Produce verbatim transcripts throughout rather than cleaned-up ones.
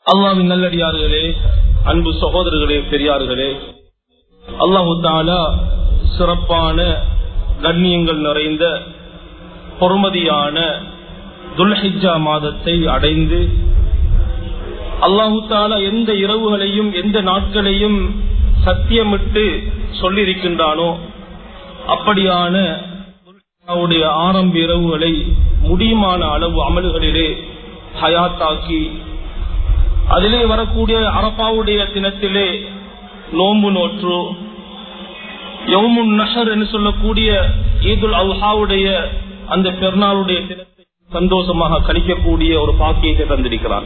அல்லாஹ்வின் நல்லடியார்களே, அன்பு சகோதரர்களே, பெரியார்களே, அல்லாஹு தஆலா சிறப்பான கண்ணியங்கள் நிறைந்த பொறுமதியான துல்ஹிஜ்ஜா மாதத்தை அடைந்து அல்லாஹு தஆலா எந்த இரவுகளையும் எந்த நாட்களையும் சத்தியமிட்டு சொல்லியிருக்கின்றானோ அப்படியான ஆரம்ப இரவுகளை முடியுமான அளவு அமல்களிலே ஹயாத்தாக்கி அதிலே வரக்கூடிய அரபாவுடைய தினத்திலே நோன்பு நோற்று யௌமுன் நஹர் என்று சொல்லக்கூடிய ஈதுல் அல்ஹாவுடைய அந்த பெருநாளுடைய தினத்தை சந்தோஷமாக கழிக்கக்கூடிய ஒரு பாக்கியத்தை தந்திருக்கிறார்.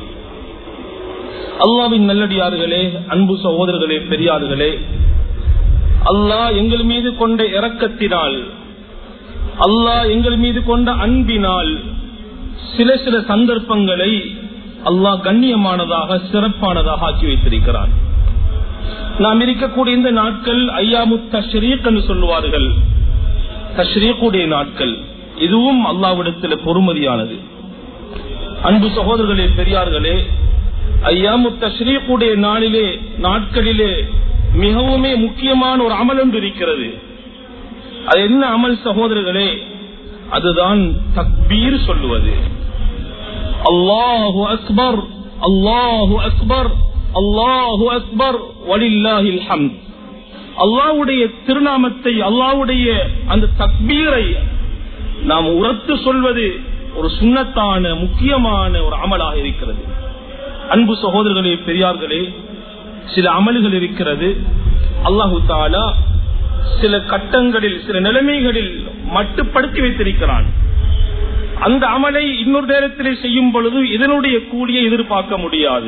அல்லாஹ்வின் நல்லடியார்களே, அன்பு சகோதரர்களே, பெரியார்களே, அல்லாஹ் எங்கள் மீது கொண்ட இரக்கத்தினால், அல்லாஹ் எங்கள் மீது கொண்ட அன்பினால் சில சில சந்தர்ப்பங்களை அல்லாஹ் கண்ணியமானதாக சிறப்பானதாக ஆக்கி வைத்திருக்கிறார். நாம் இருக்கக்கூடிய இந்த நாட்கள் ஐயாமு தஷ்ரீக் என்று சொல்லுவார்கள். தஷ்ரீக்குடைய நாட்கள், இதுவும் அல்லாஹ்விடத்தில் பொறுமதியானது. அன்பு சகோதரர்களே, பெரியார்களே, ஐயாமு தஷ்ரீக்குடைய நாளிலே நாட்களிலே மிகவுமே முக்கியமான ஒரு அமல் ஒன்று இருக்கிறது. அது என்ன அமல் சகோதரர்களே? அதுதான் தக்பீர் சொல்லுவது. அல்லாஹு அக்பர், அல்லாஹு அக்பர், அல்லாஹு அக்பர், வலில்லாஹில் ஹம்த். அல்லாஹ்வுடைய திருநாமத்தை, அல்லாஹ்வுடைய அந்த தக்பீரை நாம் உரத்து சொல்வது ஒரு சுன்னத்தான முக்கியமான ஒரு அமலாக இருக்கிறது. அன்பு சகோதரர்களே, பெரியார்களே, சில அமல்கள் இருக்கிறது. அல்லாஹு தஆலா சில கட்டங்களில் சில நிலைமைகளில் மட்டுப்படுத்தி வைத்திருக்கிறான். அந்த அமலை இன்னொரு நேரத்திலே செய்யும் பொழுது இதனுடைய கூலியை எதிர்பார்க்க முடியாது.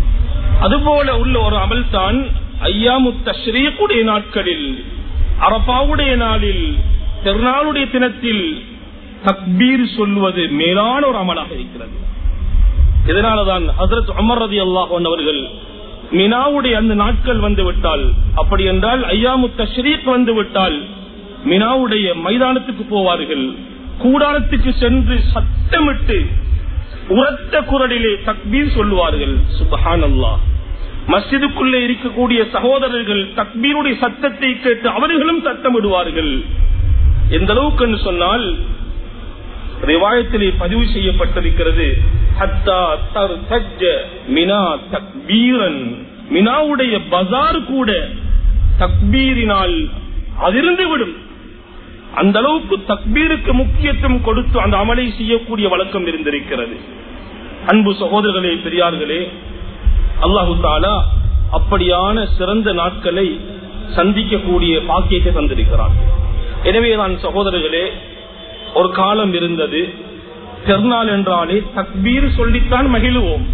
அதுபோல உள்ள ஒரு அமல் தான் ஐயாமு தஷ்ரீக்குடைய நாட்களில், அரபாவுடைய நாளில், பெருநாளுடைய தினத்தில் தக்பீர் சொல்வது மேலான ஒரு அமலாக இருக்கிறது. இதனாலதான் ஹஜ்ரத் உமர் ரலியல்லாஹு அன்ஹு அவர்கள் மினாவுடைய அந்த நாட்கள் வந்து விட்டால், அப்படி என்றால் ஐயாமு தஷ்ரீக் வந்து விட்டால் மினாவுடைய மைதானத்துக்கு போவார்கள். கூடாரத்துக்கு சென்று சத்தமிட்டு உரத்த குரலிலே தக்பீர் சொல்லுவார்கள். சுப்ஹானல்லாஹ். மஸ்ஜிதுக்குள்ளே இருக்கக்கூடிய சகோதரர்கள் தக்பீருடைய சத்தத்தை கேட்டு அவர்களும் சத்தமிடுவார்கள். எந்த அளவுக்கு என்று சொன்னால் ரிவாயத்திலே பதிவு செய்யப்பட்டிருக்கிறது, ஹத்தா தர்தஜ்ஜ மினா தக்பீரன். மினாவுடைய பஜார் கூட தக்பீரினால் அதிர்ந்து விடும். அந்த அளவுக்கு தக்பீருக்கு முக்கியத்துவம் கொடுத்து அந்த அமலை செய்யக்கூடிய வழக்கம் இருந்திருக்கிறது. அன்பு சகோதரர்களே, பெரியார்களே, அல்லாஹு தஆலா அப்படியான சிறந்த நாட்களை சந்திக்கக்கூடிய பாக்கியத்தை தந்திருக்கிறார். எனவேதான் சகோதரர்களே, ஒரு காலம் இருந்தது, பெருநாள் என்றாலே தக்பீர் சொல்லித்தான் மகிழுவோம்.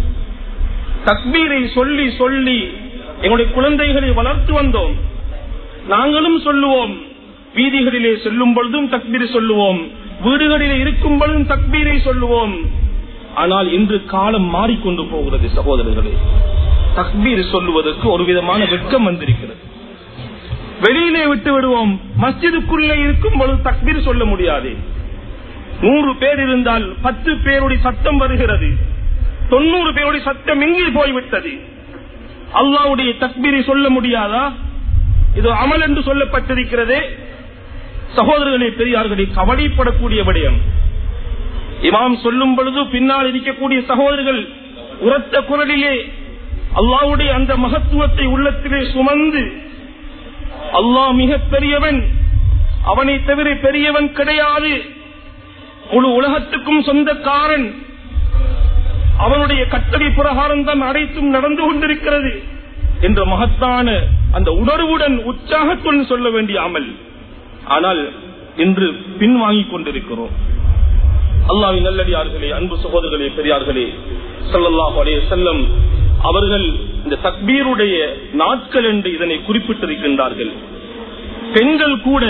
தக்பீரை சொல்லி சொல்லி எங்களுடைய குழந்தைகளை வளர்த்து வந்தோம். நாங்களும் சொல்லுவோம். வீதிகளிலே செல்லும் பொழுதும் தக்பீர் சொல்லுவோம், வீடுகளிலே இருக்கும் பொழுதும் தக்பீரை சொல்லுவோம். ஆனால் இன்று காலம் மாறிக்கொண்டு போகிறது சகோதரர்களே. தக்பீர் சொல்லுவதற்கு ஒரு விதமான வெட்கம் வந்திருக்கிறது. வெளியிலே விட்டு விடுவோம், மஸ்ஜிதுக்குள்ளே இருக்கும் பொழுது தக்பீர் சொல்ல முடியாது. நூறு பேர் இருந்தால் பத்து பேருடைய சத்தம் வருகிறது, தொண்ணூறு பேருடைய சத்தம் எங்கே போய்விட்டது. அல்லாஹ்வுடைய தக்பீரை சொல்ல முடியாதா? இது அமல் என்று சொல்லப்பட்டிருக்கிறதே. சகோதரர்களே, பெரியார்களே, கவலைப்படக்கூடிய விடயம். இமாம் சொல்லும் பொழுது பின்னால் இருக்கக்கூடிய சகோதரர்கள் உரத்த குரலிலே அல்லாஹ்வுடைய அந்த மகத்துவத்தை உள்ளத்திலே சுமந்து, அல்லாஹ் மிக பெரியவன், அவனை தவிர பெரியவன் கிடையாது, முழு உலகத்துக்கும் சொந்தக்காரன், அவனுடைய கட்டளை பிரகாரம் தான் அனைத்தும் நடந்து கொண்டிருக்கிறது என்ற மகத்தான அந்த உணர்வுடன் உற்சாகத்துடன் சொல்ல வேண்டிய அமல். ஆனால் இன்று பின்வாங்கிக் கொண்டிருக்கிறோம். அல்லாஹ்வின் நல்லடியார்களே, அன்பு சகோதரர்களே, பெரியார்களே, ஸல்லல்லாஹு அலைஹி வஸல்லம் அவர்கள் இந்த தக்பீருடைய நாட்கள் என்று இதனை குறிப்பிட்டிருக்கின்றார்கள். பெண்கள் கூட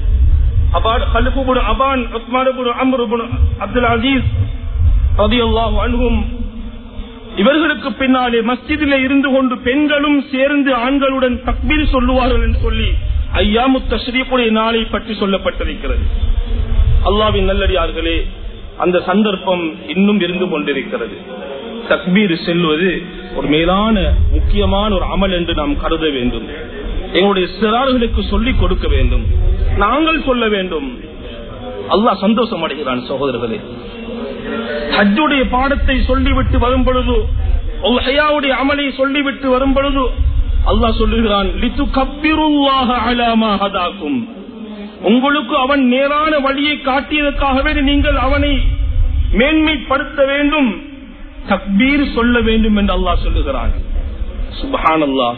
Aban Usman ibn Amr ibn Abdul Aziz ரலியல்லாஹு அன்ஹும் இவர்களுக்கு பின்னாலே மஸ்ஜிதிலே இருந்து கொண்டு பெண்களும் சேர்ந்து ஆண்களுடன் தக்பீர் சொல்லுவார்கள் என்று சொல்லி ஐயாமு தஷ்ரீக்குடைய நாளை பற்றி சொல்லப்பட்டிருக்கிறது. அல்லாஹ்வின் நல்லடியார்களே, அந்த சந்தர்ப்பம் இன்னும் இருந்து கொண்டிருக்கிறது. தக்பீர் செல்வது ஒரு மேலான முக்கியமான ஒரு அமல் என்று நாம் கருத வேண்டும். எங்களுடைய சிறார்களுக்கு சொல்லிக் கொடுக்க வேண்டும், நாங்கள் சொல்ல வேண்டும். அல்லாஹ் சந்தோஷம் அடைகிறான். சகோதரர்களே, ஹஜ்ஜுடைய பாடத்தை சொல்லிவிட்டு வரும் பொழுது, உல்ஹியாவுடைய அமலை சொல்லிவிட்டு வரும் பொழுது அல்லாஹ் சொல்லுகிறான், லிதுகப்பிருல்லாஹ அலா மா ஹதாக்கும், உங்களுக்கு அவன் நேரான வழியை காட்டியதற்காகவே நீங்கள் அவனை மேன்மைப்படுத்த வேண்டும், தக்பீர் சொல்ல வேண்டும் என்று அல்லாஹ் சொல்லுகிறான். சுப்ஹானல்லாஹ்.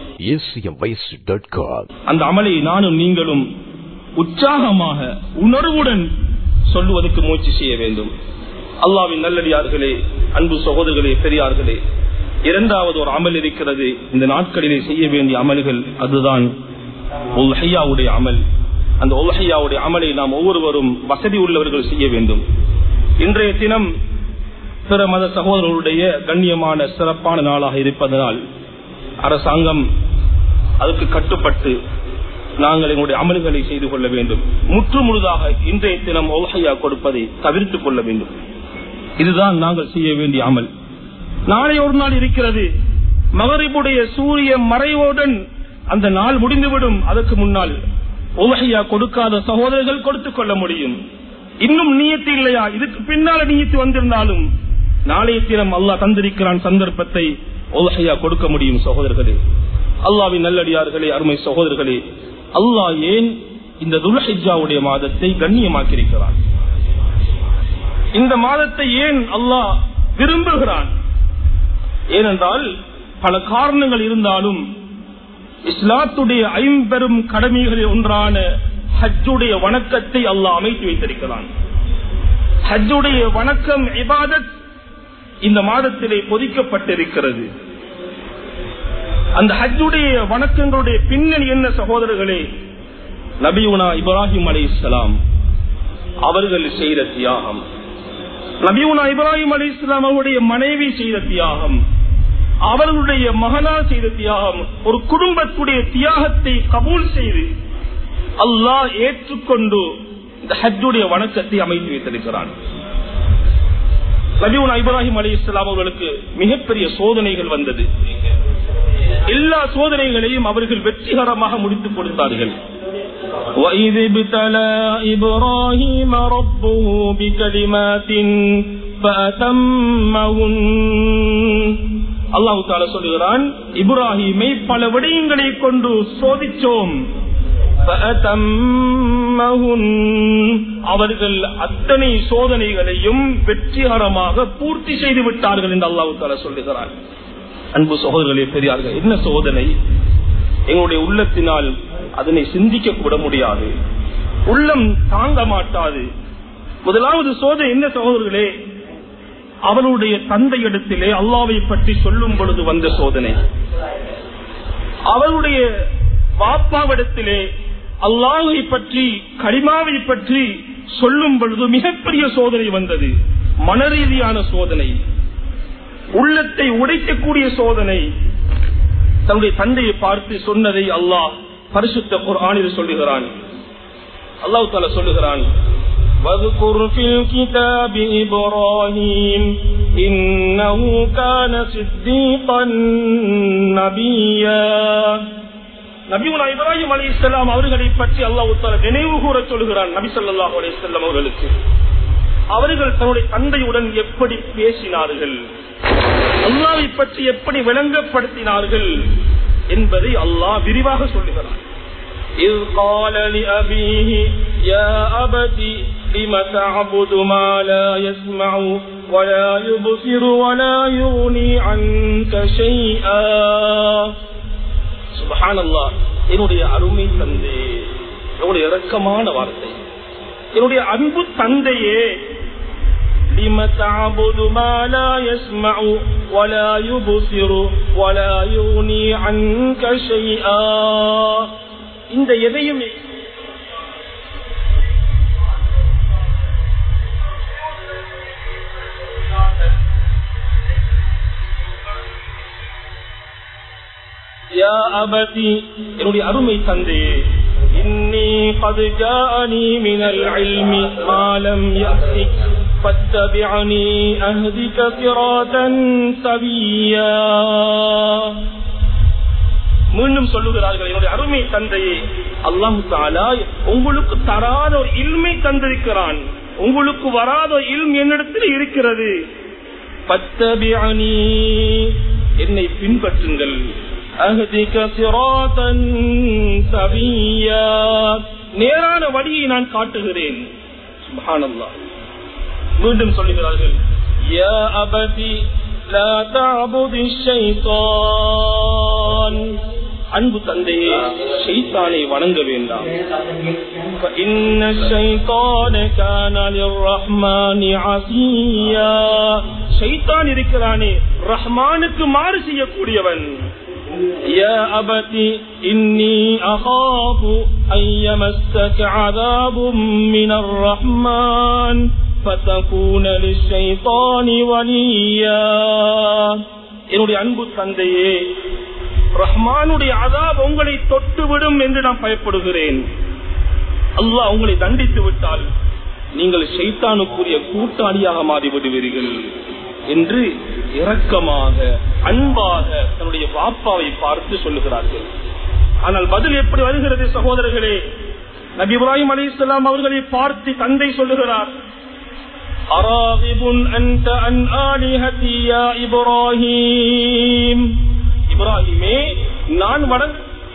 அந்த அமலை நானும் நீங்களும் உற்சாகமாக உணர்வுடன் சொல்லுவதற்கு முயற்சி செய்ய வேண்டும். அல்லாஹ்வின் நல்லடியார்களே, அன்பு சகோதரர்களே, பெரியார்களே, இரண்டாவது ஒரு அமல் இருக்கிறது இந்த நாட்களிலே செய்ய வேண்டிய அமல்கள். அதுதான் உல்ஹியாவுடைய அமல். அந்த உல்ஹியாவுடைய அமலை நாம் ஒவ்வொருவரும் வசதி உள்ளவர்கள் செய்ய வேண்டும். இன்றைய தினம் பிற மத சகோதரர்களுடைய கண்ணியமான சிறப்பான நாளாக இருப்பதனால் அரசாங்கம் அதுக்கு கட்டுப்பட்டு நாங்கள் எங்களுடைய அமல்களை செய்து கொள்ள வேண்டும். முற்று முழுதாக இன்றைய தினம் உல்ஹியா கொடுப்பதை தவிர்த்துக் கொள்ள வேண்டும். இதுதான் நாங்கள் செய்ய வேண்டிய அமல். நாளை ஒரு நாள் இருக்கிறது, மகரிபுடைய சூரிய மறைவுடன் அந்த நாள் முடிந்துவிடும். அதற்கு முன்னால் உல்ஹியா கொடுக்காத சகோதரர்கள் கொடுத்துக் கொள்ள முடியும். இன்னும் நியத்து இல்லையா, இதுக்கு பின்னால நியத்து வந்திருந்தாலும் நாளைய தினம் அல்லாஹ் தந்திருக்கிறான் சந்தர்ப்பத்தை, உல்ஹியா கொடுக்க முடியும். சகோதரர்களே, அல்லாஹ்வின் நல்லடியார்களே, அருமை சகோதரர்களே, அல்லாஹ் ஏன் இந்த துல்ஹிஜ்ஜாவுடைய மாதத்தை கண்ணியமாக்கியிருக்கிறான்? இந்த மாதத்தை ஏன் அல்லாஹ் விரும்புகிறான்? ஏனென்றால் பல காரணங்கள் இருந்தாலும் இஸ்லாத்துடைய ஐம்பெரும் கடமைகளில் ஒன்றான ஹஜ்ஜுடைய வணக்கத்தை அல்லாஹ் அமைத்து வைத்திருக்கிறான். ஹஜ்ஜுடைய வணக்கம் இபாதத் இந்த மாதத்திலே பொதிக்கப்பட்டிருக்கிறது. அந்த ஹஜ்ஜுடைய வணக்கங்களுடைய பின்னணி என்ன சகோதரர்களே? நபியுனா இப்ராஹிம் அலைஹிஸ்ஸலாம் அவர்கள் செய்த தியாகம், நபியுனா இப்ராஹிம் அலைஹிஸ்ஸலாம் அவருடைய மனைவி செய்த தியாகம், அவர்களுடைய மகனால் செய்த தியாகம், ஒரு குடும்பத்துடைய தியாகத்தை கபூல் செய்து அல்லாஹ் ஏற்றுக்கொண்டு இந்த ஹஜ்ஜுடைய வணக்கத்தை அமைத்து வைத்திருக்கிறான். நபியுனா இப்ராஹிம் அலைஹிஸ்ஸலாம் அவர்களுக்கு மிகப்பெரிய சோதனைகள் வந்தது. எல்லா சோதனைகளையும் அவர்கள் வெற்றிகரமாக முடித்துக் கொடுத்தார்கள். وَإِذِ ابْتَلَى إِبْرَاهِيمَ رَبُّهُ بِكَلِمَاتٍ فَأَتَمَّهُنَّ. அல்லாஹ் தஆலா சொல்கிறான், இப்ராஹீமை பல விடயங்களை கொண்டு சோதிச்சோம். அவர்கள் அத்தனை சோதனைகளையும் வெற்றிகரமாக பூர்த்தி செய்து விட்டார்கள் என்று அல்லாஹ் தஆலா சொல்லுகிறார். அன்பு சகோதரர்களே, பெரியார்கள், என்ன சோதனை? எங்களுடைய உள்ளத்தினால் அதனை சிந்திக்க கூட முடியாது, உள்ளம் தாங்க மாட்டாது. முதலாவது சோதனை என்ன சகோதரர்களே? அவருடைய தந்தையிடத்திலே அல்லாஹ்வை பற்றி சொல்லும் பொழுது வந்த சோதனை. அவருடைய பாப்பாவிடத்திலே அல்லாஹ்வை பற்றி, கலிமாவை பற்றி சொல்லும் பொழுது மிகப்பெரிய சோதனை வந்தது. மனரீதியான சோதனை, உள்ளத்தை உடைக்கக்கூடிய சோதனை. தன்னுடைய தந்தையை பார்த்து சொன்னதை அல்லாஹ் பரிசுத்த குர்ஆனில் சொல்லுகிறான். அல்லாஹ் தஆலா சொல்லுகிறான், وَاذْكُرْ فِي الْكِتَابِ إِبْرَاهِيمَ إِنَّهُ كَانَ صِدِّيقًا نَبِيًّا. நபியுனா இப்ராஹிம் அலைஹிஸ்ஸலாம் அவர்களை பற்றி அல்லாஹ் தஆலா நினைவு கூற சொல்கிறான். நபி ஸல்லல்லாஹு அலைஹி வஸல்லம் அவர்களுக்கு அவர்கள் தன்னுடைய தந்தையுடன் எப்படி பேசினார்கள், அல்லாஹ்வை பற்றி எப்படி விளங்கப்படுத்தினார்கள் என்பதை அல்லாஹ் விரிவாக சொல்லுகிறான். إذ قال لأبيه يا أبت لم تعبد ما لا يسمع ولا يبصر ولا يغني عنك شيئا. سبحان الله. என்னுடைய அருமை தந்தை, என்னுடைய இரக்கமான வார்த்தை, என்னுடைய அன்பு தந்தையே, لم تعبد ما لا يسمع ولا يبصر ولا يغني عنك شيئا. இந்த எதையும் யா அபதி, என்னுடைய அருமை தந்தையே, இன்னி قد جاءني من العلم ما لم يأتك فاتبعني أهدك صراطا سويا. மீண்டும் சொல்லுகிறார்கள், என்னுடைய அருமை தந்தையே, அல்லாஹ் தஆலா உங்களுக்கு தராத ஒரு இல்மை தந்திருக்கிறான், உங்களுக்கு வராத ஒரு இல்ம் என்னிடத்தில் இருக்கிறது. பத்தபிஅனி, என்னை பின்பற்றுங்கள். அஹ்திக சிராதன் சவியா, நேரான வழியை நான் காட்டுகிறேன். சுப்ஹானல்லாஹ். மீண்டும் சொல்லுகிறார்கள், யா அபதி லா தஅபுதி ஷைத்தான், அன்பு தந்தையே, ஷைத்தானை வணங்க வேண்டாம். இன்ன ஷைத்தான கான லிர்ரஹ்மானி அஸியா, ஷைத்தான் இருக்கிறானே ரஹ்மானுக்கு மாறு செய்யக்கூடியவன். யா அபதி இன்னி அகாஃபு அன் யமஸ்ஸக அஸாபும் மினர் ரஹ்மான் ஃபதகூன லிஷைத்தானி வலியா. என்னுடைய அன்பு தந்தையே, ரஹ்மானுடைய அஸாப் உங்களை தொட்டுவிடும் என்று நான் பயப்படுகிறேன். அல்லாஹ் உங்களை தண்டித்து விட்டால் நீங்கள் ஷைத்தானுக்குரிய கூட்டாளியாக மாறிவிடுவீர்கள் என்று இரக்கமாக அன்பாக தன்னுடைய பாப்பாவை பார்த்து சொல்லுகிறார்கள். ஆனால் பதில் எப்படி வருகிறது சகோதரர்களே? நபி இப்ராஹிம் அலைஹிஸ்ஸலாம் அவர்களை பார்த்து தந்தை சொல்லுகிறார், அராகிபுன் அன்த அன் ஆலிஹதி யா இப்ராஹிம், இப்ராஹிமே நான் வணங்க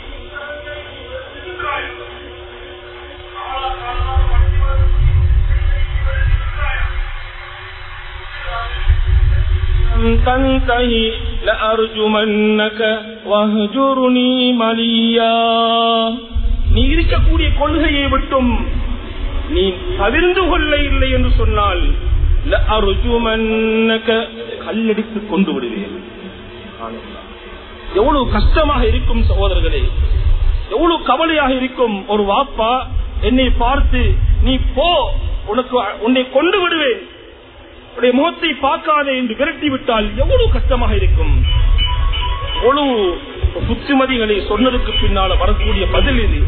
தன்தஹி லஅர்ஜுமன்னக வஹ்ஜுர்னி மலியா, நீ இருக்கக்கூடிய கொள்கையை விட்டும் நீ தவிர்ந்து கொள்ள இல்லை என்று சொன்னால் லஅர்ஜுமன்னக, கல்லடித்து கொண்டு விடுவேன். எவ்வளவு கஷ்டமாக இருக்கும் சகோதரர்களே, எவ்வளவு கவலையாக இருக்கும். ஒரு வாப்பா என்னை பார்த்து நீ போ, உனக்கு உன்னை கொண்டு விடுவேன், உன்னுடைய முகத்தை பார்க்காதே என்று விரட்டி விட்டால் எவ்வளவு கஷ்டமாக இருக்கும். எவ்வளவு புத்திமதிகளை சொன்னதுக்கு பின்னால வரக்கூடிய பதில் இது.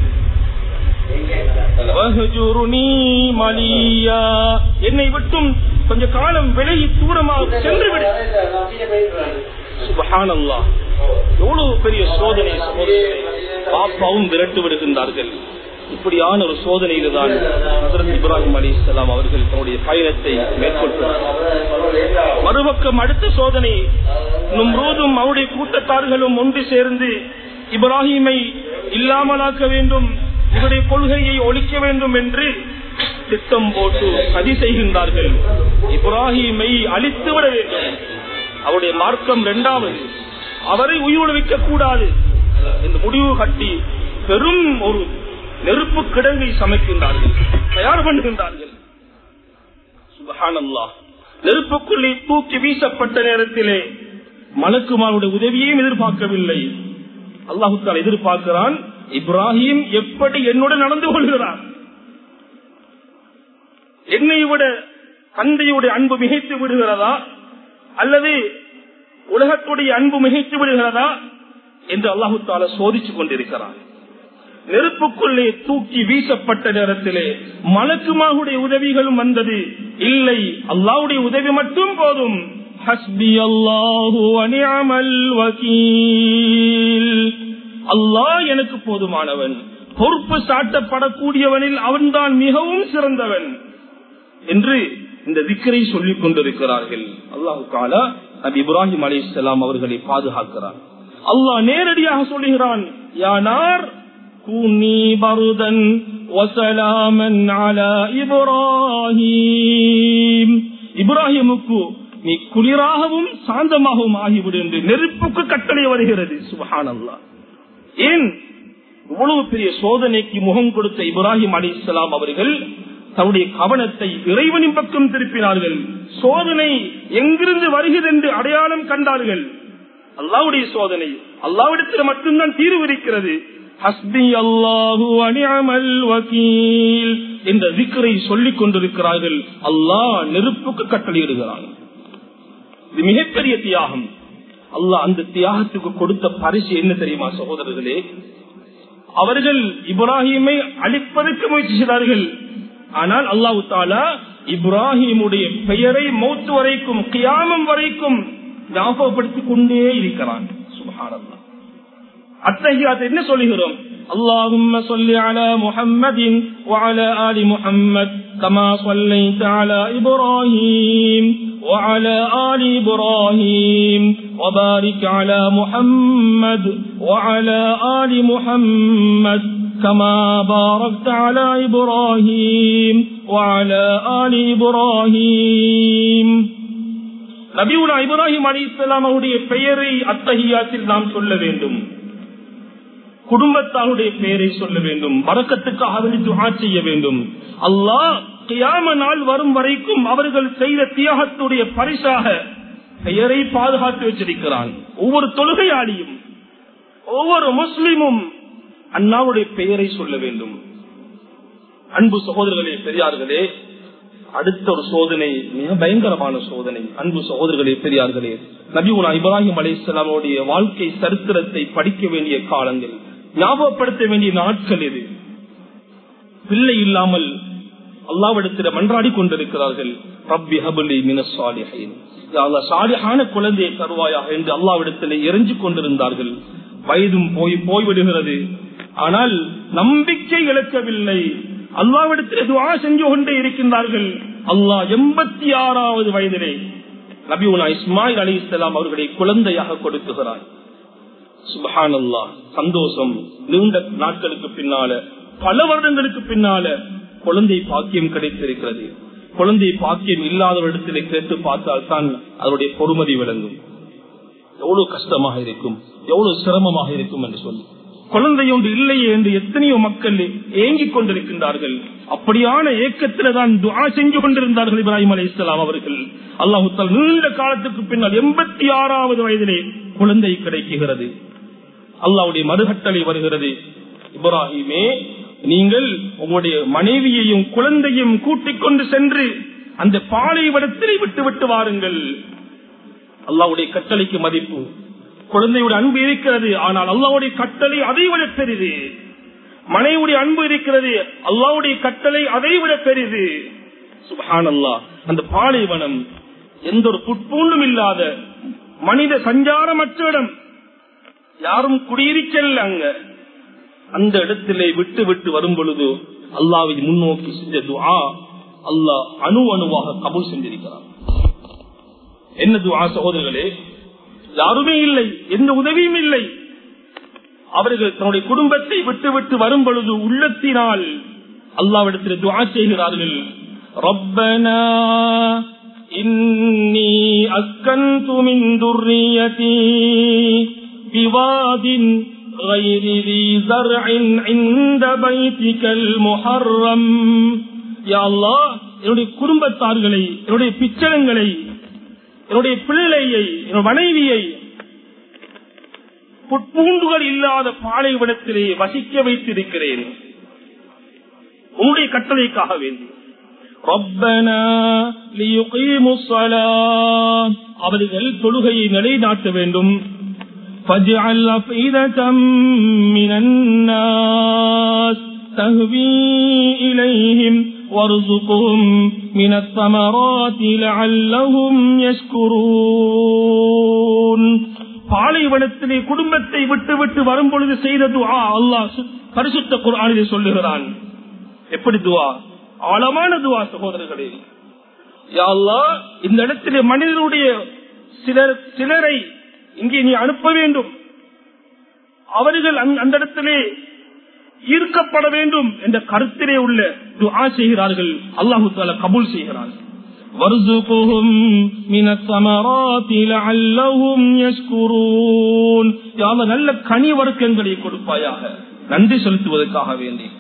என்னை விட்டும் கொஞ்ச காலம் விலகி தூரமாக சென்று விடு. சுப்ஹானல்லாஹ், எவ்வளவு பெரிய சோதனை சகோதரர்களே. பாப்பாவும் விரட்டு விடுகின்றார்கள். இப்படியான ஒரு சோதனையில தான் ஹஜ்ரத் இப்ராஹிம் அலைஹிஸ்ஸலாம் அவர்கள் தன்னுடைய பயணத்தை மேற்கொள்கிறார். மறுபக்கம் அடுத்த சோதனை, நும்ரூதும் அவருடைய கூட்டத்தார்களும் ஒன்று சேர்ந்து இப்ராஹிமை இல்லாமலாக்க வேண்டும், இவருடைய கொள்கையை ஒழிக்க வேண்டும் என்று திட்டம் போட்டு சதி செய்கின்றார்கள். இப்ராஹிமை அழித்து விட வேண்டும், அவருடைய மார்க்கம் இரண்டாவது, அவரை உயிர்விக்க கூடாது என்று முடிவு கட்டி பெரும் ஒரு நெருப்பு கிடங்கை சமைக்கின்றார்கள், தயார் பண்ணுகின்றார்கள். சுப்ஹானல்லாஹ். நெருப்புக்குள்ளே தூக்கி வீசப்பட்ட நேரத்திலே மலக்குமாருடைய உதவியையும் எதிர்பார்க்கவில்லை. அல்லாஹ் தஆலா எதிர்பார்க்கிறான், இப்ராஹிம் எப்படி என்னுடன் நடந்து கொள்கிறார், என்னை விட தந்தையுடைய அன்பு மிகைத்து விடுகிறதா அல்லது உலகத்துடைய அன்பு மிகைத்து விடுகிறதா என்று அல்லாஹ் தஆலா சோதித்துக் கொண்டிருக்கிறார். நெருப்புக்குள்ளே தூக்கி வீசப்பட்ட நேரத்திலே மலக்குமாருடைய உதவிகளும் வந்தது. இல்லை, அல்லாஹ்வுடைய உதவி மட்டும் போதும். ஹஸ்பி அல்லாஹு வ நிஅமல் வகீல், அல்லாஹ் எனக்கு போதுமானவன், பொறுப்பு சாட்டப்படக்கூடியவனில் அவன்தான் மிகவும் சிறந்தவன் என்று இந்த திக்ரை சொல்லிக் கொண்டிருக்கிறார்கள். அல்லாஹ் தஆலா நபி இப்ராஹிம் அலைஹிஸ்ஸலாம் அவர்களை பாதுகாக்கிறார். அல்லாஹ் நேரடியாக சொல்லுகிறான், யா நார் கூனி பர்தன் வ ஸலாமன் அலா இப்ராஹிம், இப்ராஹிமுக்கு நீ குளிராகவும் சாந்தமாகவும் ஆகிவிடு என்று நெருப்புக்கு கட்டளை வருகிறது. சுப்ஹானல்லாஹ். ஏன் இவ்வளவு பெரிய சோதனைக்கு முகம் கொடுத்த இப்ராஹிம் அலைஹிஸ்ஸலாம் அவர்கள் தன்னுடைய கவனத்தை இறைவனின் பக்கம் திருப்பினார்கள். சோதனை எங்கிருந்து வருகிறது என்று அடையாளம் கண்டார்கள். அல்லாஹ்வுடைய சோதனை, அல்லாஹ்விடத்தில் மட்டும்தான் தீர்வு இருக்கிறது. ஹஸ்பி அல்லாஹு வ நிஅமல் வகீல் என்ற திக்ரை சொல்லிக் கொண்டிருக்கிறார்கள். அல்லாஹ் நெருப்புக்கு கட்டளையிடுகிறான். இது மிகப்பெரிய தியாகம். அல்லாஹ் அந்த தியாகத்துக்கு கொடுத்த பரிசு என்ன தெரியுமா சகோதரர்களே? அவர்கள் இப்ராஹிமை அழிப்பதற்கு முயற்சி செய்தார்கள். ஆனால் அல்லாஹ் தஆலா இப்ராஹிமுடைய பெயரை மௌத் வரைக்கும் கியாமம் வரைக்கும் ஞாபகப்படுத்திக் கொண்டே இருக்கிறான். சுப்ஹானல்லாஹ். அத்தஹியாத் என்ன சொல்லுகிறோம்? اللهم صل على محمد وعلى آل محمد كما صليت على إبراهيم وعلى آل إبراهيم وبارك على محمد وعلى آل محمد كما باركت على إبراهيم وعلى آل إبراهيم. நபியுல்லா இப்ராஹிம் அலைஹிஸ்ஸலாம் அவருடைய பெயரை அத்தஹியாத்தில் நாம் சொல்ல வேண்டும். குடும்பத்தாருடைய பெயரை சொல்ல வேண்டும். பரக்கத்துக்காக துஆ செய்ய வேண்டும். அல்லாஹ் கியாம நாள் வரும் வரைக்கும் அவர்கள் செய்த தியாகத்துடைய பரிசாக பெயரை பாதுகாத்து வச்சிருக்கிறான். ஒவ்வொரு தொழுகையாளியும் ஒவ்வொரு முஸ்லிமும் அண்ணாவுடைய பெயரை சொல்ல வேண்டும். அன்பு சகோதரர்களே, பெரியார்களே, அடுத்த ஒரு சோதனை மிக பயங்கரமான சோதனை. அன்பு சகோதரர்களே, பெரியார்களே, நபியுல்லா இப்ராஹிம் அலைஹிஸ்ஸலாமுடைய வாழ்க்கை சரித்திரத்தை படிக்க வேண்டிய காலங்கள், ஞாபகப்படுத்த வேண்டிய நாட்கள் இது. பிள்ளை இல்லாமல் அல்லாஹ்விடத்தில் மன்றாடி கொண்டிருக்கிறார்கள். ரப்பி ஹப்லி மினஸ் ஸாலிஹீன், யா அல்லாஹ் சாலிஹான குழந்தையை தருவாயாக என்று அல்லாஹ்விடத்தில் இறைஞ்சி கொண்டிருந்தார்கள். வயதும் போய் போய்விடுகிறது. ஆனால் நம்பிக்கை இழக்கவில்லை. அல்லாஹ்விடத்தில் துஆ செஞ்சு கொண்டே இருக்கின்றார்கள். அல்லாஹ் எண்பத்தி ஆறாவது வயதிலே நபியுல்லா இஸ்மாயில் அலைஹிஸ்ஸலாம் அவர்களை குழந்தையாக கொடுக்குகிறார். சுப்ஹானல்லாஹ். சந்தோஷம். நீண்ட நாட்களுக்கு பின்னால, பல வருடங்களுக்கு பின்னால குழந்தை பாக்கியம் கிடைத்திருக்கிறது. குழந்தை பாக்கியம் இல்லாதவரிடத்திலே கேட்டு பார்த்தால் தான் அதனுடைய பொறுமதி விளங்கும். எவ்வளவு கஷ்டமாக இருக்கும், எவ்வளவு சிரமமாக இருக்கும் என்று சொல்லி, குழந்தை ஒன்று இல்லையே என்று எத்தனையோ மக்கள் ஏங்கிக் கொண்டிருக்கின்றார்கள். அப்படியான ஏக்கத்தில் தான் துஆ செஞ்சு கொண்டிருந்தார்கள் இப்ராஹிம் அலைஹிஸ்ஸலாம் அவர்கள். அல்லாஹ் தஆலா நீண்ட காலத்துக்கு பின்னால் எண்பத்தி ஆறாவது வயதிலே குழந்தை கிடைக்கிறது. அல்லாஹ்வுடைய மறுகட்டளை வருகிறது, இப்ராஹிமே, நீங்கள் உங்களுடைய மனைவியையும் குழந்தையும் கூட்டிக் கொண்டு சென்று அந்த பாலைவனத்திலே விட்டு விட்டு வாருங்கள். அல்லாஹ்வுடைய கட்டளைக்கு மதிப்பு. குழந்தையுடைய அன்பு இருக்கிறது, ஆனால் அல்லாஹ்வுடைய கட்டளை அதை விட பெரிது. மனைவியுடைய அன்பு இருக்கிறது, அல்லாஹ்வுடைய கட்டளை அதை விட பெரிது. சுப்ஹானல்லாஹ். அந்த பாலைவனம் எந்த ஒரு புட்பூண்டும் இல்லாத மனித சஞ்சாரமற்ற இடம், யாரும் குடியிருக்கல. அங்க அந்த இடத்திலே விட்டு விட்டு வரும் பொழுது அல்லாஹ்வை முன்னோக்கி செஞ்ச துஆ அல்லாஹ் அணு அணுவாக கபூல் செஞ்சிருக்கிறார். என்ன துஆ சகோதரர்களே? யாருமே இல்லை, எந்த உதவியும் இல்லை. அவர்கள் தன்னுடைய குடும்பத்தை விட்டு விட்டு வரும் பொழுது உள்ளத்தினால் அல்லாஹ்விடத்தில் துஆ செய்கிறார்கள். ரப்பனா இன்னி அஸ்கன்து மின் துர்ரியதி பிவாதின் غير ذي زرع عند بيتك المحرم. யா அல்லாஹ், என்னுடைய குடும்பத்தார்களை, என்னுடைய பிச்சளங்களை, என்னுடைய பிள்ளையை, என்னுடைய மனைவியை புட்பூண்டுகள் இல்லாத பாலைவனத்திலே வசிக்க வைத்திருக்கிறேன் உன்னுடைய கட்டளைக்காக வேண்டி. ரப்பனா லியுகீமுஸ் ஸலாத், அவர்கள் தொழுகையை நிலைநாட்ட வேண்டும். فَاجْعَلْ أَفْئِدَةً مِّنَ النَّاسِ تَهْوِي إِلَيْهِمْ وَارْزُقْهُمْ مِنَ الثَّمَرَاتِ لَعَلَّهُمْ يَشْكُرُونَ. பாலைவனத்திலே குடும்பத்தை விட்டு விட்டு வரும் பொழுது செய்த துஆ அல்லாஹ் பரிசுத்த குர்ஆனிலே சொல்லுகிறான். எப்படி துஆ? ஆழமான துஆ சகோதரர்களே. யா அல்லாஹ், இந்த இடத்திலே மனிதனுடைய சிலர் சிலரை இங்கே நீ அனுப்ப வேண்டும். அவர்கள் அந்த இடத்திலே ஈர்க்கப்பட வேண்டும் என்ற கருத்திலே உள்ள துஆ செய்கிறார்கள். அல்லாஹ் தஆலா கபூல் செய்கிறார். வர்ஸுகுஹும் மினஸ் ஸமராத்தி லஅல்லஹும் யஷ்குரூன். யா அல்லாஹ், நல்ல கனி வர்க்கங்களை கொடுப்பாயாக, நன்றி செலுத்துவதற்காக வேண்டி.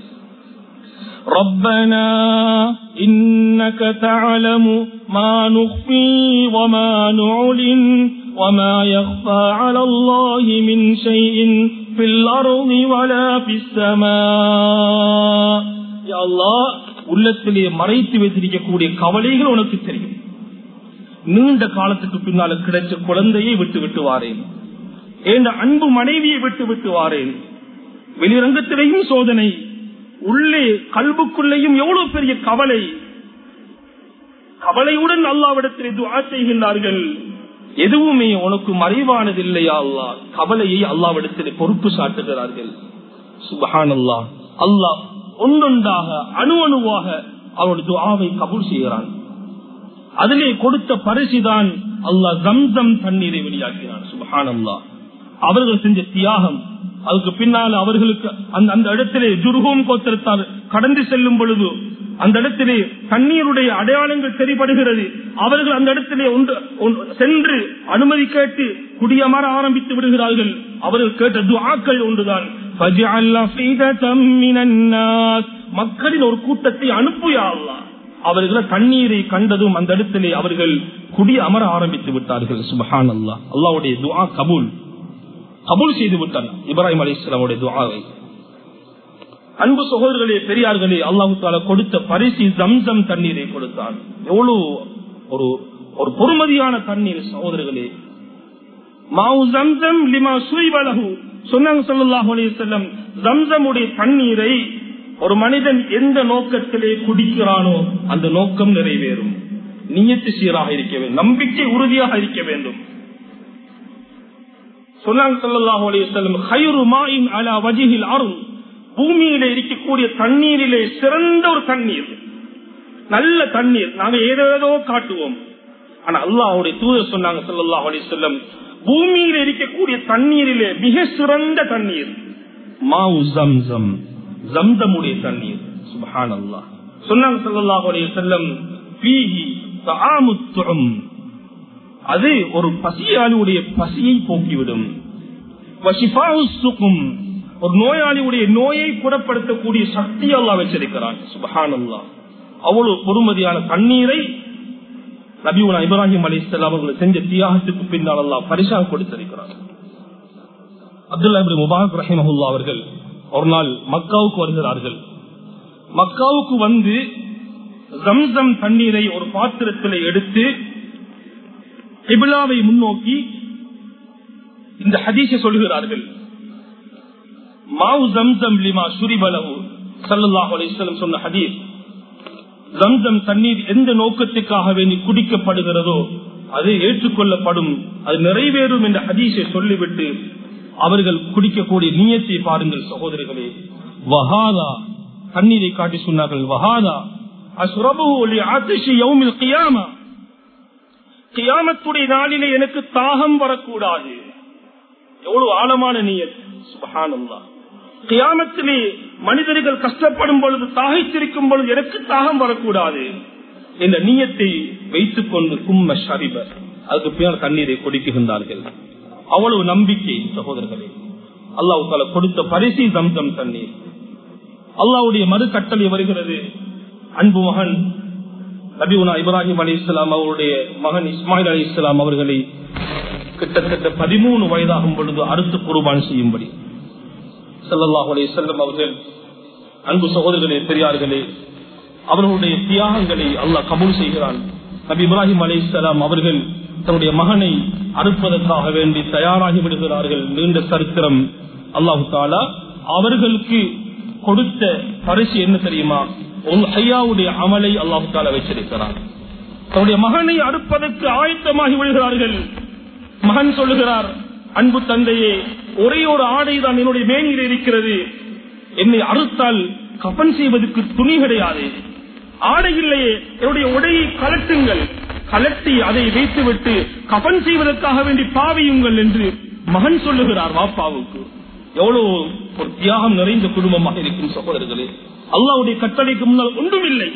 ربنا إنك تعلم ما نخفي وما نعلن وما يخفى على الله من شيء في الأرض ولا في السماء. يا الله, உள்ளத்திலே மறைத்து வைத்திருக்கக்கூடிய கவலைகள் உனக்கு தெரியும். நீண்ட காலத்துக்கு பின்னால கிடைச்ச குழந்தையை விட்டு விட்டு வாரேன், என்ற அன்பு மனைவியை விட்டு விட்டு வாரேன். வெளிரங்கத்திலேயும் சோதனை, உள்ளே கல்புக்குள்ளேயும் எவ்வளவு பெரிய கவலை. கவலையுடன் அல்லாஹ்விடத்தில் துஆ செய்கின்றார்கள். எதுவுமே உனக்கு மறைவானது இல்லையா அல்லாஹ், கவலையை அல்லாஹ்விடத்தில் பொறுப்பு சாட்டுகிறார்கள். சுப்ஹானல்லாஹ். அல்லாஹ் ஒன்றொன்றாக அணு அணுவாக அவருடைய துஆவை கபூல் செய்கிறான். அதிலே கொடுத்த பரிசுதான் அல்லாஹ் ஜம்சம் தண்ணீரை வெளியாக்கினான். சுப்ஹானல்லாஹ். அவர்கள் செஞ்ச தியாகம், அதுக்கு பின்னால் அவர்களுக்கு அந்த அந்த இடத்திலே ஜுர்ஹூம் கோத்திரத்தார் கடந்து செல்லும் பொழுது அந்த இடத்திலே தண்ணீருடைய அடையாளங்கள் தெரிபடுகிறது. அவர்கள் அந்த இடத்திலே ஒன்று சென்று அனுமதி கேட்டு குடியமர ஆரம்பித்து விடுகிறார்கள். அவர்கள் கேட்ட துஆக்கள் ஒன்றுதான், மக்களின் ஒரு கூட்டத்தை அனுப்புயா அல்லாஹ். அவர்கள் தண்ணீரை கண்டதும் அந்த இடத்திலே அவர்கள் குடிய அமர ஆரம்பித்து விட்டார்கள். சுப்ஹானல்லாஹ். அல்லாஹ்வுடைய துஆ கபூல் கபூல் செய்து விட்டார் இப்ராஹிம் அலைஹிஸ்ஸலாமுடைய துஆவை. அன்பு சகோதரர்களே, பெரியார்களே, அல்லாஹ் தஆலா கொடுத்த பரிசு ஜம்சம் தண்ணீரை கொடுத்தான். எவ்வளவு ஒரு ஒரு பொறுமதியான தண்ணீர் சகோதரர்களே. மாஉ ஜம்சம் லிமா ஷுரிப லஹு சொன்னாங்க ஸல்லல்லாஹு அலைஹி வஸல்லம், ஜம்சமுடைய தண்ணீரை ஒரு மனிதன் எந்த நோக்கத்திலே குடிக்கிறானோ அந்த நோக்கம் நிறைவேறும். நியத்து சீராக இருக்க வேண்டும், நம்பிக்கை உறுதியாக இருக்க வேண்டும். சொன்னாங்க ஸல்லல்லாஹு அலைஹி வஸல்லம், கைரு மாஇன் அலா வஜ்ஹில் அர்த், பூமியில இருக்கக்கூடிய தண்ணீரிலே சிறந்த ஒரு தண்ணீர், நல்ல தண்ணீர். நாங்க ஏதேதோ காட்டுவோம், ஆனா அல்லாஹ்வுடைய தூதர் சொன்னாங்க ஸல்லல்லாஹு அலைஹி வஸல்லம், பூமியில இருக்கக்கூடிய தண்ணீரிலே மிக சிறந்த தண்ணீர் மாஉ ஜம்சம், ஜம்சமுடைய தண்ணீர். சுப்ஹானல்லாஹ். சொன்னாங்க ஸல்லல்லாஹு அலைஹி வஸல்லம், ஃபீஹி தஆமுத் துஅம், அது ஒரு பசியாளியுடைய பசியை போக்கிவிடும். வஷிஃபாஉஸ் சுகும், ஒரு நோயாளியுடைய நோயை குணப்படுத்தக்கூடிய சக்தி அல்லாஹ் வச்சிருக்கிறான். சுப்ஹானல்லாஹ். அவ்வளவு பொறுமதியான தண்ணீரை நபியுனா இப்ராஹிம் அலைஹிஸ்ஸலாம் அவர்கள் செஞ்ச தியாகத்துக்கு பின்னால் அல்லாஹ் பரிசாக கொடுத்திருக்கிறார். அப்துல்லா இப்னு முபாரக் ரஹிமஹுல்லாஹ் அவர்கள் ஒரு நாள் மக்காவுக்கு வருகிறார்கள். மக்காவுக்கு வந்து ஜம்சம் தண்ணீரை ஒரு பாத்திரத்தில் எடுத்து கிப்லாவை முன்னோக்கி இந்த ஹதீஸை சொல்கிறார்கள். மாஉ ஜம்சம் லிமா ஷுரிப லஹு ஸல்லல்லாஹு அலைஹி வஸல்லம் சொன்ன ஹதீஸ், ஜம்சம் தண்ணீர் எந்த நோக்கத்துக்காக வேண்டி குடிக்கப்படுகிறதோ அது ஏற்றுக்கொள்ளப்படும், அது நிறைவேறும் என்ற ஹதீஸை சொல்லிவிட்டு அவர்கள் குடிக்கக்கூடிய நியத்தை பாருங்கள் சகோதரிகளே. வஹாதா, தண்ணீரை காட்டி சொன்னார்கள், வஹாதா அஷ்ரபுஹு லிஅத்ஷி யௌமில் கியாமா, கியாமத்துடைய நாளிலே எனக்கு தாகம் வரக்கூடாது. எவ்வளவு ஆழமான நியத். சுப்ஹானல்லாஹ். கியாமத்திலே மனிதர்கள் கஷ்டப்படும் பொழுது, தாகித்திருக்கும் பொழுது எனக்கு தாகம் வரக்கூடாது என்ற நியத்தை வைத்துக் கொண்டு கும்ம ஷரிப, அதுக்கு பின்னால் தண்ணீரை குடிக்குகின்றார்கள். அவ்வளவு நம்பிக்கை சகோதரர்களே. அல்லாஹ் தஆலா கொடுத்த பரிசு ஜம்சம் தண்ணீர். அல்லாஹ்வுடைய மறு கட்டளை வருகிறது. அன்பு மகன் நபியுனா இப்ராஹிம் அலைஹிஸ்ஸலாம் அவருடைய மகன் இஸ்மாயில் அலைஹிஸ்ஸலாம் அவர்களை கிட்டத்தட்ட பதிமூணு வயதாகும் பொழுது அறுத்து குர்பான் செய்யும்படி ஸல்லல்லாஹு அலைஹி வஸல்லம் அவர்கள், அன்பு சகோதரர்களே, பெரியார்களே, அவர்களுடைய தியாகங்களை அல்லாஹ் கபூல் செய்கிறான். நபி இப்ராஹிம் அலைஹிஸ்ஸலாம் அவர்கள் தன்னுடைய மகனை அறுப்பதற்காக வேண்டி தயாராகி விடுகிறார்கள். நீண்ட சரித்திரம். அல்லாஹு தஆலா அவர்களுக்கு கொடுத்த பரிசு என்ன தெரியுமா? உல்ஹியாவுடைய அமலை அல்லாஹு தஆலா வச்சிருக்கிறார். தன்னுடைய மகனை அறுப்பதற்கு ஆயத்தமாகி விடுகிறார்கள். மகன் சொல்லுகிறார், அன்பு தந்தையே, ஒரே ஒரு ஆடை தான் என்னுடைய மேனியில் இருக்கிறது, என்னை அறுத்தால் கஃன் செய்வதற்கு துணி கிடையாது, ஆடை இல்லையே, என்னுடைய உடையை கலட்டுங்கள், கலட்டி அதை வைத்துவிட்டு கஃன் செய்வதற்காக வேண்டி பாவியுங்கள் என்று மகன் சொல்லுகிறார் வாப்பாவுக்கு. எவ்வளவு ஒரு தியாகம் நிறைந்த குடும்பமாக இருக்கும் சகோதரர்களே. அல்லாஹ்வுடைய கட்டளைக்கு முன்னால் ஒன்றும் இல்லை.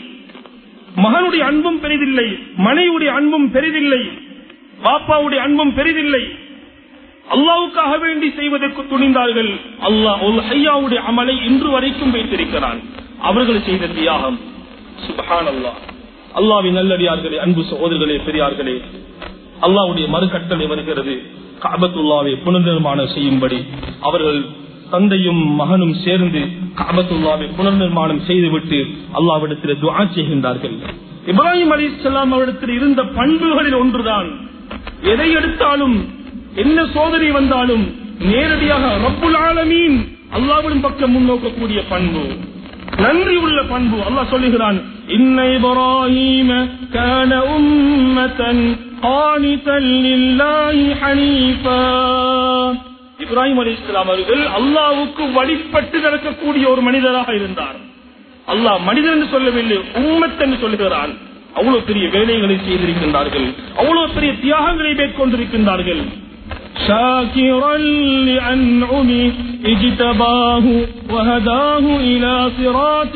மகனுடைய அன்பும் பெரிதில்லை, மனைவியுடைய அன்பும் பெரிதில்லை, பாப்பாவுடைய அன்பும் பெரிதில்லை. அல்லாஹ்வுக்காக வேண்டி செய்வதற்கு துணிந்தார்கள். அல்லாஹ் உல்ஹியாவுடைய அமலை இன்று வரைக்கும் வைத்திருக்கிறான். அவர்கள் செய்த தியாகம். சுப்ஹானல்லாஹ். அல்லாஹ்வின் நல்லடியார்களே, அன்பு சகோதரர்களே, பெரியார்களே, அல்லாஹ்வுடைய மறுகட்டளை வருகிறது. கஅபத்துல்லாவை புனர்நிர்மாணம் செய்யும்படி அவர்கள் தந்தையும் மகனும் சேர்ந்து கஅபத்துல்லாவை புனர்நிர்மாணம் செய்துவிட்டு அல்லாஹ்விடத்தில் துஆ செய்கின்றார்கள். இப்ராஹிம் அலைஹிஸ்ஸலாம் அவரிடத்தில் இருந்த பண்புகளில் ஒன்றுதான், எதை எடுத்தாலும் என்ன சோதனை வந்தாலும் நேரடியாக ரப்புல் ஆலமீன் அல்லாஹ்வின் பக்கம் முன்னோக்கக்கூடிய பண்பு. நன்றி உள்ள பண்பு. அல்லாஹ் சொல்லுகிறான், இன்ன இப்ராஹீம கான உம்மத்தன் கானிதன் லில்லாஹி ஹனீஃபா. இப்ராஹிம் அலைஹிஸ்ஸலாம் அவர்கள் அல்லாஹ்வுக்கு வழிபட்டு நடக்கக்கூடிய ஒரு மனிதராக இருந்தார். அல்லாஹ் மனிதன் என்று சொல்லவில்லை, உம்மத் என்று சொல்லுகிறான். அவ்வளவு பெரிய வேலைகளை செய்திருக்கின்றார்கள், அவ்வளவு பெரிய தியாகங்களை மேற்கொண்டிருக்கின்றார்கள். شاكرا لأنعمه اجتباه وهداه إلى صراط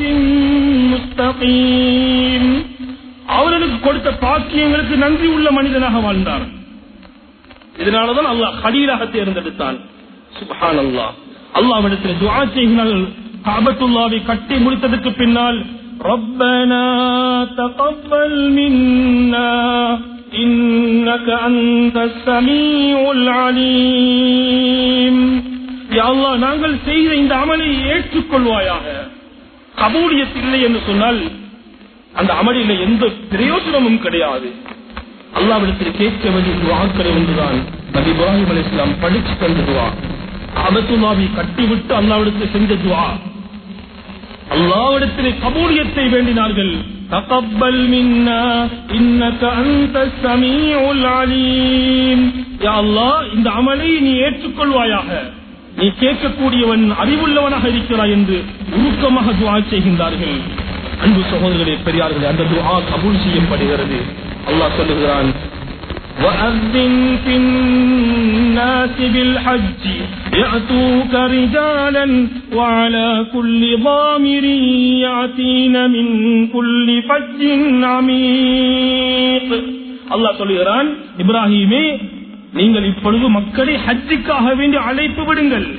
مستقيم. அவர்களுக்கு கொடுத்த பாக்கியங்களுக்கு நன்றி உள்ள மனிதனாக வாழ்ந்தார். இதனாலதான் அல்லாஹ் கலீலாக தேர்ந்தெடுத்தான். சுப்ஹானல்லாஹ். அல்லாஹ்விடத்தில் துஆ செய்கிறார்கள். காபத்துல்லாவை கட்டி முடித்ததற்கு பின்னால், ரப்பனா தகப்பல் மின்னா இன்னக அன்தஸ் ஸமீஉல் அலீம். யா அல்லாஹ், நாங்கள் செய்த இந்த அமலை ஏற்றுக்கொள்வாயாக. கபூலியத் இல்லை என்று சொன்னால் அந்த அமலில் எந்த பிரயோஜனமும் கிடையாது. அல்லாஹ்விடத்தில் கேட்க வேண்டிய துஆக்களை ஒன்றுதான் நபி இப்ராஹிம் அலைஹிஸ்ஸலாம் படிச்சு தந்த துஆ. காபத்துல்லாவை கட்டிவிட்டு அல்லாஹ்விடத்தில் செஞ்ச துஆ. அல்லாஹ்விடத்திலே கபூலியத்தை வேண்டினார்கள். தகப்பல் மின்னா இன்னக அன்தஸ் ஸமீஉல் அலீம். யா அல்லாஹ், இந்த அமலை நீ ஏற்றுக்கொள்வாயாக, நீ கேட்கக்கூடியவன், அறிவுள்ளவனாக இருக்கிறாய் என்று உருக்கமாக துஆ செய்கின்றார்கள். அன்பு சகோதரர்களே, பெரியார்களே, அந்த துஆ கபூல் செய்யப்படுகிறது. அல்லாஹ் சொல்லுகிறான், وَأَذِّنْ فِي النَّاسِ بِالْحَجِّ يَأْتُوكَ رِجَالًا وَعَلَى كُلِّ ضَامِرٍ يَأْتِينَ مِنْ كُلِّ فَجٍّ عَمِيقٍ. அல்லாஹ் சொல்லுகிறான், இப்ராஹீமே, நீங்கள் இப்பொழுது மக்களை ஹஜ்ஜுக்காக வேண்டி அழைப்பு விடுங்கள்,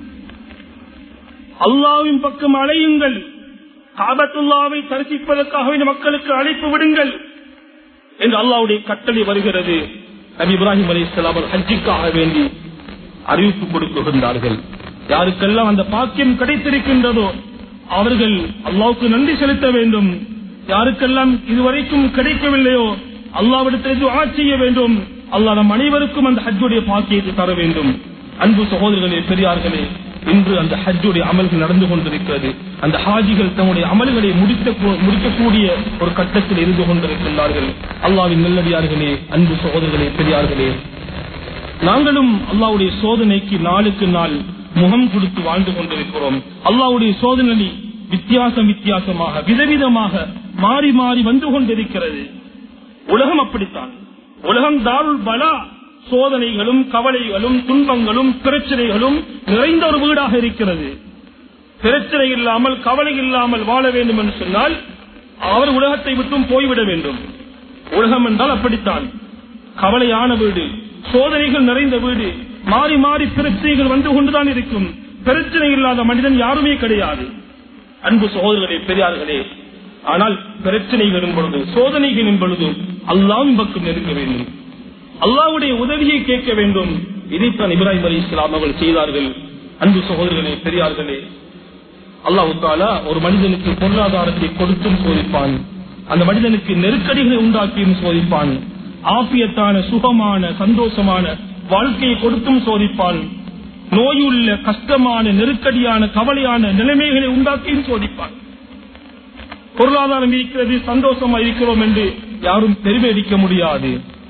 அல்லாஹ்வின் பக்கம் அழையுங்கள், காபத்துல்லாவை தரிசிப்பதற்காக வேண்டிய மக்களுக்கு அழைப்பு விடுங்கள் என்று அல்லாஹ்வுடைய கட்டளை வருகிறது. நபி இப்ராஹிம் அலைஹிஸ்ஸலாம் ஹஜ்ஜுக்காக வேண்டி அறிவிப்பு கொடுக்கின்றார்கள். யாருக்கெல்லாம் அந்த பாக்கியம் கிடைத்திருக்கின்றதோ அவர்கள் அல்லாஹ்வுக்கு நன்றி செலுத்த வேண்டும். யாருக்கெல்லாம் இதுவரைக்கும் கிடைக்கவில்லையோ அல்லாஹ்விடத்தில் துஆ செய்ய வேண்டும். அல்லாஹ் நம் அனைவருக்கும் அந்த ஹஜ்ஜுடைய பாக்கியத்தை தர வேண்டும். அன்பு சகோதரர்களே, பெரியார்களே, இன்று அந்த ஹஜ்ஜுடைய அமல்கள் நடந்து கொண்டிருக்கிறது. அந்த ஹாஜிகள் தங்களுடைய அமல்களை முடிக்கக்கூடிய ஒரு கட்டத்தில் இருந்து கொண்டிருக்கின்றார்கள். அல்லாஹ்வின் நல்லடியார்களே, அன்பு சகோதரர்களே, பெரியார்களே, நாங்களும் அல்லாஹ்வுடைய சோதனைக்கு நாளுக்கு நாள் முகம் கொடுத்து வாழ்ந்து கொண்டிருக்கிறோம். அல்லாஹ்வுடைய சோதனை வித்தியாசம் வித்தியாசமாக விதவிதமாக மாறி மாறி வந்து கொண்டிருக்கிறது. உலகம் அப்படித்தான். உலகம் தாருல் பலா, சோதனைகளும் கவலைகளும் துன்பங்களும் பிரச்சனைகளும் நிறைந்த ஒரு வீடாக இருக்கிறது. பிரச்சனை இல்லாமல் கவலை இல்லாமல் வாழ வேண்டும் என்று சொன்னால் அவர் உலகத்தை விட்டும் போய்விட வேண்டும். உலகம் என்றால் அப்படித்தான், கவலையான வீடு, சோதனைகள் நிறைந்த வீடு, மாறி மாறி பிரச்சனைகள் வந்து கொண்டுதான் இருக்கும். பிரச்சனை இல்லாத மனிதன் யாருமே கிடையாது. அன்பு சகோதரர்களே, பெரியார்களே, ஆனால் பிரச்சனைகளும் பொழுது சோதனைகளின் பொழுது அல்லாஹ்வின் பக்கம் நெருங்க வேண்டும், அல்லாஹ்வுடைய உதவியை கேட்க வேண்டும். இதைத்தான் இப்ராஹிம் அலைஹிஸ்ஸலாம் அவர்கள் செய்தார்கள். அன்பு சகோதரர்களே, பெரியார்களே, அல்லாஹ் தஆலா ஒரு மனிதனுக்கு பொருளாதாரத்தை கொடுத்தும் சோதிப்பான், அந்த மனிதனுக்கு நெருக்கடிகளை உண்டாக்கியும் சோதிப்பான், ஆபியத்தான சுகமான சந்தோஷமான வாழ்க்கையை கொடுத்தும் சோதிப்பான், நோயுள்ள கஷ்டமான நெருக்கடியான கவலையான நிலைமைகளை உண்டாக்கியும் சோதிப்பான். பொருளாதாரம் இருக்கிறது, சந்தோஷமா இருக்கிறோம் என்று யாரும் பெருமை அடிக்க முடியாது.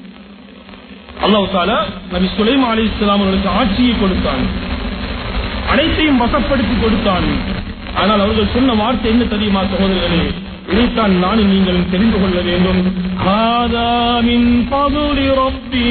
அல்லாஹ் தஆலா நபி சுலைமான் அலைஹிஸ்ஸலாம் அவர்களுக்கு ஆட்சியை கொடுத்தான், அனைத்தையும் வசப்படுத்தி கொடுத்தான். ஆனால் அவர்கள் சொன்ன வார்த்தை என்ன தெரியுமா சகோதரர்களே? இதைத்தான் நானும் நீங்கள் தெரிந்து கொள்ள வேண்டும். ஹாதா மின் ஃபதுலி ரப்பி.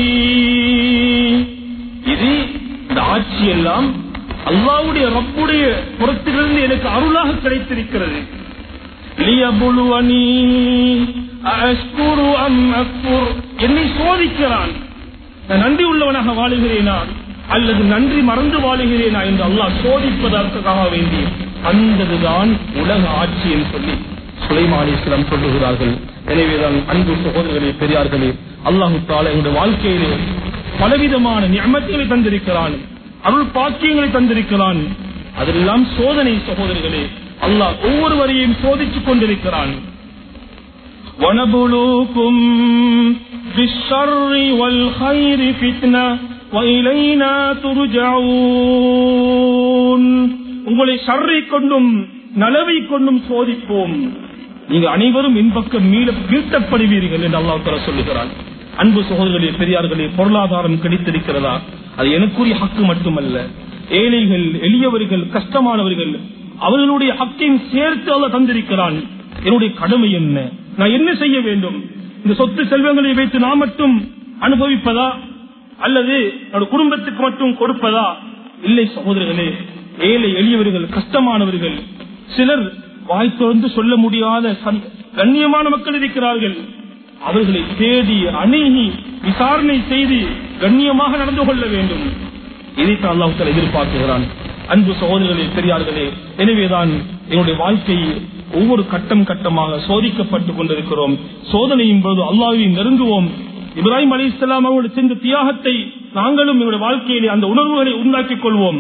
இது இந்த ஆட்சி எல்லாம் அல்லாஹ்வுடைய ரப்புடைய புறத்திலிருந்து எனக்கு அருளாக கிடைத்திருக்கிறது. லியபுலுவனி அஷ்குரு அம் அக்ஃபுர். என்னை சோதிக்கிறான், நான் நன்றி உள்ளவனாக வாழுகிறேனா அல்லது நன்றி மறந்து வாழுகிறேனா என்று அல்லாஹ் சோதிப்பதற்காக வேண்டி அந்ததுதான் உலக ஆட்சி என்று சொல்லி சுலைமான் அலைஹிஸ்ஸலாம் சொல்லுகிறார்கள். எனவேதான் அன்பு சகோதரர்களே, பெரியார்களே, அல்லாஹ் தஆலா எங்களுடைய வாழ்க்கையிலே பலவிதமான நிஅமத்துகளை தந்திருக்கிறான், அருள் பாக்கியங்களை தந்திருக்கிறான். அதெல்லாம் சோதனை சகோதரர்களே. அல்லாஹ் ஒவ்வொருவரையும் சோதித்துக் கொண்டிருக்கிறான். وَنَبْلُوكُمْ بِالشَّرِّ وَالْخَيْرِ فِتْنَةً وَإِلَيْنَا تُرْجَعُونَ. உங்களை ஷர்ரை கொண்டும் நலவை கொண்டும் சோதிப்போம், நீங்க அனைவரும் இன்பக்கம் மீள வீழ்த்தப்படுவீர்கள் என்று அல்லாஹ் தஆலா சொல்லுகிறான். அன்பு சகோதரர்களே, பெரியார்களே, பொருளாதாரம் கிடைத்திருக்கிறதா? அது எனக்குரிய ஹக்கு மட்டுமல்ல, ஏழைகள், எளியவர்கள், கஷ்டமானவர்கள் அவர்களுடைய ஹக்கையும் சேர்த்து அல்லாஹ் தந்திருக்கிறான். என்னுடைய கடமை என்ன? நான் என்ன செய்ய வேண்டும்? இந்த சொத்து செல்வங்களை வைத்து நான் மட்டும் அனுபவிப்பதா அல்லது என்னோட குடும்பத்துக்கு மட்டும் கொடுப்பதா? இல்லை சகோதரர்களே, ஏழை எளியவர்கள், கஷ்டமானவர்கள், சிலர் வாய் தொடர்ந்து சொல்ல முடியாத கண்ணியமான மக்கள் இருக்கிறார்கள். அவர்களை தேடி அணுகி விசாரணை செய்து கண்ணியமாக நடந்து கொள்ள வேண்டும். இதைத்தான் அல்லாஹ் தஆலா எதிர்பார்க்கிறான். அன்பு சகோதரர்களே, பெரியார்களே, எனவேதான் என்னுடைய வாழ்க்கை ஒவ்வொரு கட்டம் கட்டமாக சோதிக்கப்பட்டுக் கொண்டிருக்கிறோம். சோதனையின் போது அல்லாஹ்வை நெருங்குவோம். இப்ராஹிம் அலைஹிஸ்ஸலாம் அவர்கள் சென்ற தியாகத்தை நாங்களும் எங்களுடைய வாழ்க்கையிலே அந்த உணர்வுகளை உண்டாக்கிக் கொள்வோம்.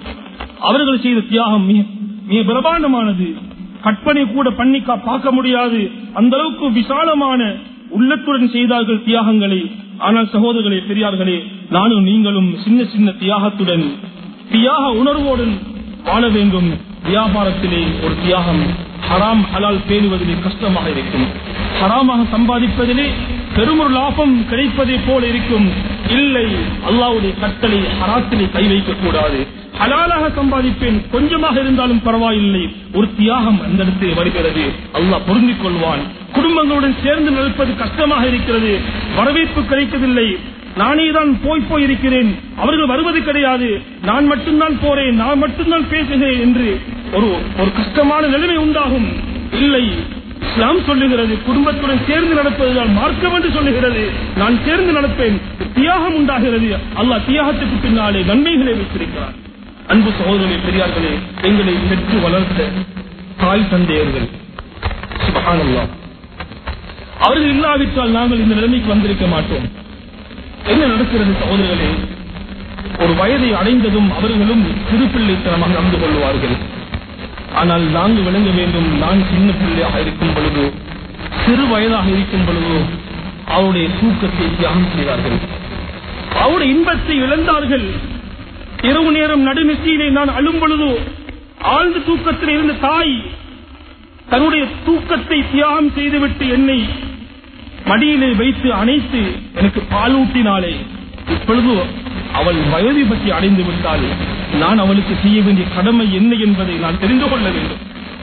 அவர்கள் செய்த தியாகம் மிக பிரபாண்டமானது, கற்பனை கூட பண்ணி பார்க்க முடியாது. அந்த அளவுக்கு விசாலமான உள்ளத்துடன் செய்தார்கள் தியாகங்களை. ஆனால் சகோதரர்களே, பெரியார்களே, நானும் நீங்களும் சின்ன சின்ன தியாகத்துடன், தியாக உணர்வோடன் வாழ வேண்டும். வியாபாரத்திலே ஒரு தியாகம், ஹராம் ஹலால் பேணுவதிலே கஷ்டமாக இருக்கும். ஹராமாக சம்பாதிப்பதிலே பெருமொரு லாபம் கிடைப்பதை போல இருக்கும். இல்லை, அல்லாஹ்வுடைய கட்டளை ஹராத்திலே கை வைக்க கூடாது. ஹலாலாக சம்பாதிப்பேன், கொஞ்சமாக இருந்தாலும் பரவாயில்லை. ஒரு தியாகம் அந்த இடத்தில் வருகிறது, அல்லாஹ் பொருந்திக் கொள்வான். குடும்பங்களுடன் சேர்ந்து நடப்பது கஷ்டமாக இருக்கிறது, வரவேற்பு கிடைக்கவில்லை. நானே தான் போய் போயிருக்கிறேன், அவர்கள் வருவது கிடையாது, நான் மட்டும்தான் போறேன், நான் மட்டும்தான் பேசுகிறேன் என்று ஒரு ஒரு கஷ்டமான நிலைமை உண்டாகும். இல்லை, இஸ்லாம் சொல்லுகிறது குடும்பத்துடன் சேர்ந்து நடப்பதுதான் மார்க்கம் என்று சொல்லுகிறது. நான் சேர்ந்து நடப்பேன், தியாகம் உண்டாகிறது. அல்லாஹ் தியாகத்துக்கு பின்னாலே நன்மைகளை வைத்திருக்கிறார். அன்பு சகோதரர்களே, பெரியார்களே, எங்களை பெற்று வளர்த்த தாய் தந்தையர்கள், சுப்ஹானல்லாஹ், அவர்கள் இல்லாவிட்டால் நாங்கள் இந்த நிலைமைக்கு வந்திருக்க மாட்டோம். என்ன நடக்கிறது சகோதரர்களே? ஒரு வயதை அடைந்ததும் அவர்களும் சிறு பிள்ளைத்தனமாக நடந்து கொள்வார்கள். ஆனால் நாங்கள் விளங்க வேண்டும், நான் சின்ன பிள்ளையாக இருக்கும் பொழுது, சிறு வயதாக இருக்கும் பொழுது அவருடைய தூக்கத்தை தியாகம் செய்தார்கள், அவருடைய இன்பத்தை இழந்தார்கள். இரவு நேரம் நடுநிசையிலே நான் அழும் பொழுது ஆழ்ந்த தூக்கத்தில் இருந்த தாய் தன்னுடைய தூக்கத்தை தியாகம் செய்துவிட்டு என்னை மடியிலே வைத்து அணைத்து எனக்கு பாலூட்டினாலே. இப்பொழுது அவள் வயது பற்றி அடைந்து விட்டால் நான் அவளுக்கு செய்ய வேண்டிய கடமை என்ன என்பதை நான் தெரிந்து கொள்ள வேண்டும்.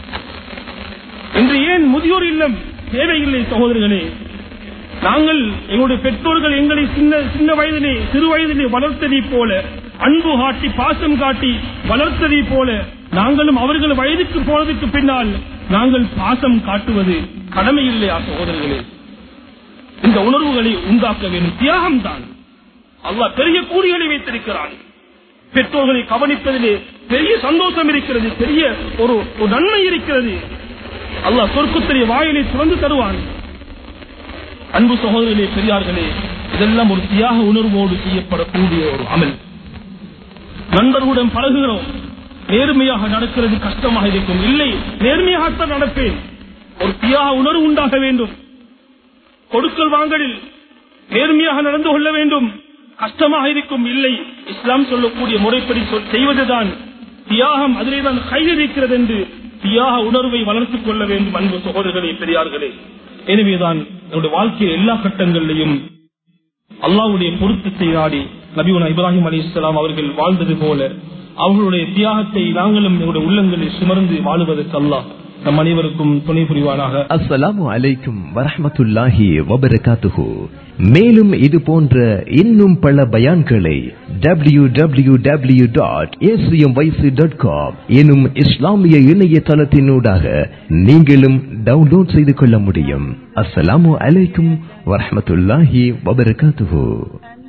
இன்று ஏன் முதியோர் இல்லம் தேவையில்லை சகோதரர்களே? நாங்கள் எங்களுடைய பெற்றோர்கள் எங்களை சின்ன சின்ன வயதிலே சிறு வயதிலே வளர்த்ததை போல, அன்பு காட்டி பாசம் காட்டி வளர்த்ததை போல நாங்களும் அவர்கள் வயதுக்கு போனதுக்கு பின்னால் நாங்கள் பாசம் காட்டுவது கடமை இல்லையா சகோதரர்களே? இந்த உணர்வுகளை உண்டாக்க வேண்டும். தியாகம் தான். அல்லாஹ் பெரிய கூலிகளை வைத்திருக்கிறான். பெற்றோர்களை கவனிப்பதிலே பெரிய சந்தோஷம் இருக்கிறது, பெரிய ஒரு நன்மை இருக்கிறது. அல்லாஹ் சொர்க்கத்திலே வாயிலை திறந்து தருவான். அன்பு சகோதரர்களே, பெரியார்களே, இதெல்லாம் ஒரு தியாக உணர்வோடு செய்யப்படக்கூடிய ஒரு அமல். நண்பர்களுடன் பழகுகிறோம், நேர்மையாக நடக்கிறது கஷ்டமாக இருக்கும். இல்லை, நேர்மையாகத்தான் நடப்பேன். ஒரு தியாக உணர்வு உண்டாக வேண்டும். கொடுக்கல் வாங்கலில் நேர்மையாக நடந்து கொள்ள வேண்டும். கஷ்டமாக இருக்கும். இல்லை, இஸ்லாம் சொல்லக்கூடிய முறைப்படி செய்வதுதான் தியாகம், அதிலே தான் கைது இருக்கிறது என்று தியாக உணர்வை வளர்த்துக் கொள்ள வேண்டும். அன்பு சகோதரர்களே, பெரியார்களே, எனவேதான் என்னுடைய வாழ்க்கையில் எல்லா கட்டங்களிலையும் அல்லாஹ்வுடைய பொருத்தத்தை நாடி நபியுனா இப்ராஹிம் அலைஹிஸ்ஸலாம் அவர்கள் வாழ்ந்தது போல அவர்களுடைய தியாகத்தை நாங்களும் என்னுடைய உள்ளங்களில் சுமர்ந்து வாழுவதற்கு அல்லாஹ் நம் அனைவருக்கும் துணை புரிவானாக. அஸ்ஸலாமு அலைக்கும் வரஹ்மத்துல்லாஹி வபரகாத்துஹு. மேலும் இது போன்ற இன்னும் பல பயான்களை W W W dot A C M Y C dot com எனும் இஸ்லாமிய இணையதளத்தினூடாக நீங்களும் டவுன்லோட் செய்து கொள்ள முடியும். அஸ்ஸலாமு அலைக்கும் வரஹ்மத்துல்லாஹி வபரகாத்துஹு.